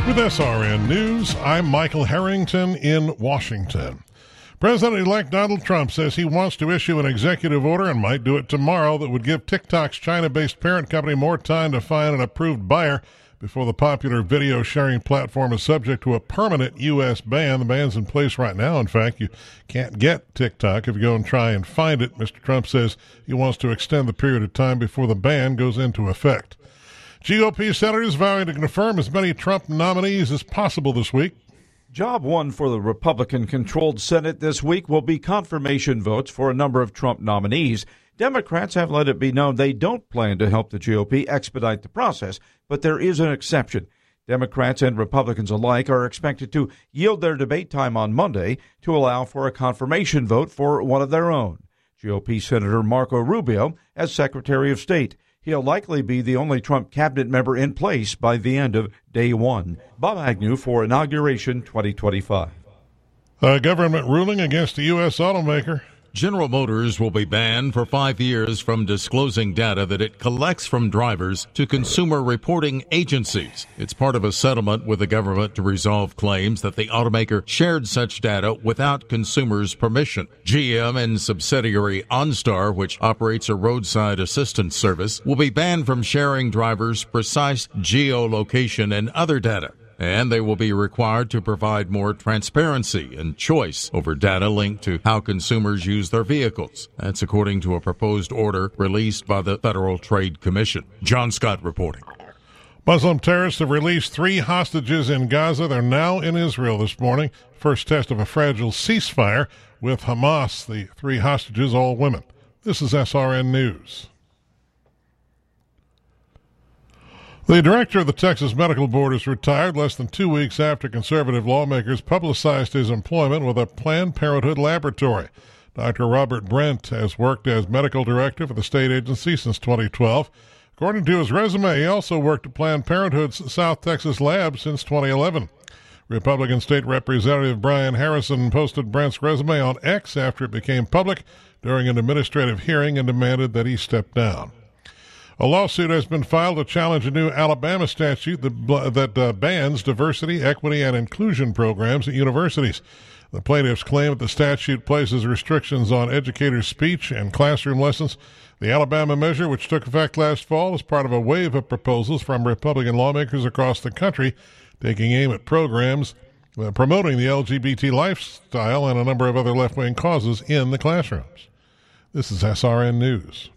With SRN News, I'm Michael Harrington in Washington. President-elect Donald Trump says he wants to issue an executive order and might do it tomorrow that would give TikTok's China-based parent company more time to find an approved buyer before the popular video sharing platform is subject to a permanent U.S. ban. The ban's in place right now. In fact, you can't get TikTok if you go and try and find it. Mr. Trump says he wants to extend the period of time before the ban goes into effect. GOP senators vowing to confirm as many Trump nominees as possible this week. Job one for the Republican-controlled Senate this week will be confirmation votes for a number of Trump nominees. Democrats have let it be known they don't plan to help the GOP expedite the process, but there is an exception. Democrats and Republicans alike are expected to yield their debate time on Monday to allow for a confirmation vote for one of their own. GOP Senator Marco Rubio as Secretary of State. He'll likely be the only Trump cabinet member in place by the end of day one. Bob Agnew for Inauguration 2025. A government ruling against a U.S. automaker. General Motors will be banned for 5 years from disclosing data that it collects from drivers to consumer reporting agencies. It's part of a settlement with the government to resolve claims that the automaker shared such data without consumers' permission. GM and subsidiary OnStar, which operates a roadside assistance service, will be banned from sharing drivers' precise geolocation and other data. And they will be required to provide more transparency and choice over data linked to how consumers use their vehicles. That's according to a proposed order released by the Federal Trade Commission. John Scott reporting. Muslim terrorists have released 3 hostages in Gaza. They're now in Israel this morning. First test of a fragile ceasefire with Hamas. The 3 hostages, all women. This is SRN News. The director of the Texas Medical Board is retired less than 2 weeks after conservative lawmakers publicized his employment with a Planned Parenthood laboratory. Dr. Robert Brent has worked as medical director for the state agency since 2012. According to his resume, he also worked at Planned Parenthood's South Texas lab since 2011. Republican State Representative Brian Harrison posted Brent's resume on X after it became public during an administrative hearing and demanded that he step down. A lawsuit has been filed to challenge a new Alabama statute that bans diversity, equity, and inclusion programs at universities. The plaintiffs claim that the statute places restrictions on educators' speech and classroom lessons. The Alabama measure, which took effect last fall, is part of a wave of proposals from Republican lawmakers across the country, taking aim at programs promoting the LGBT lifestyle and a number of other left-wing causes in the classrooms. This is SRN News.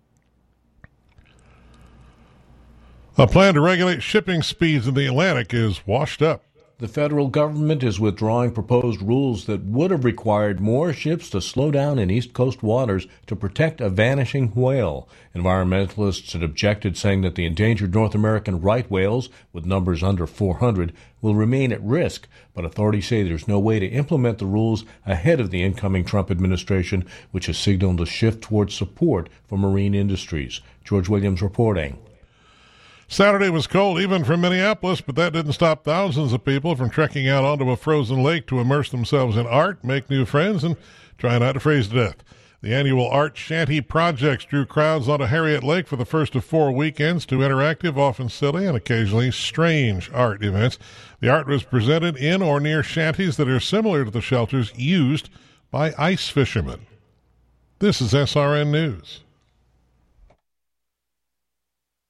A plan to regulate shipping speeds in the Atlantic is washed up. The federal government is withdrawing proposed rules that would have required more ships to slow down in East Coast waters to protect a vanishing whale. Environmentalists had objected, saying that the endangered North American right whales, with numbers under 400, will remain at risk, but authorities say there's no way to implement the rules ahead of the incoming Trump administration, which has signaled a shift towards support for marine industries. George Williams reporting. Saturday was cold even for Minneapolis, but that didn't stop thousands of people from trekking out onto a frozen lake to immerse themselves in art, make new friends, and try not to freeze to death. The annual Art Shanty Projects drew crowds onto Harriet Lake for the first of 4 weekends to interactive, often silly, and occasionally strange art events. The art was presented in or near shanties that are similar to the shelters used by ice fishermen. This is SRN News.